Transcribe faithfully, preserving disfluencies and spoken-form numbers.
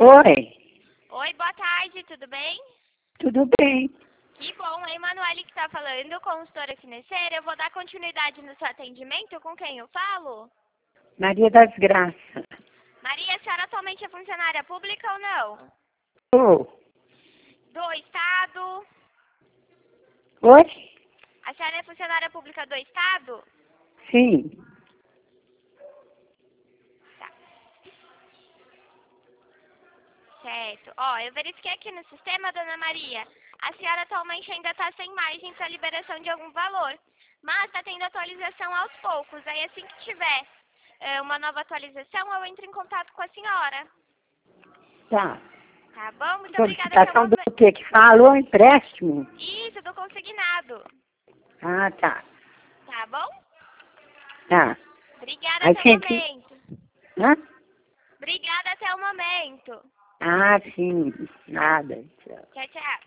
Oi, Oi, boa tarde, tudo bem? tudo bem? Que bom, é Emanuele que está falando, consultora financeira. Eu vou dar continuidade no seu atendimento. Com quem eu falo? Maria das Graças. Maria, a senhora atualmente é funcionária pública ou não? Ô, Do Estado? oi? A senhora é funcionária pública do Estado? Sim. Tá. Certo. Ó, eu verifiquei aqui no sistema, dona Maria. A senhora atualmente ainda está sem margem para liberação de algum valor. Mas está tendo atualização aos poucos. Aí assim que tiver é, uma nova atualização, eu entro em contato com a senhora. Tá. Tá bom? Muito obrigada até o Solicitação do momento. quê? Que falou empréstimo? Isso, do consignado. Ah, tá. Tá bom? Tá. Obrigada Aí até o tem que... momento. Hã? Obrigada até o momento. Ah, sim. Nada. Tchau. Tchau, tchau.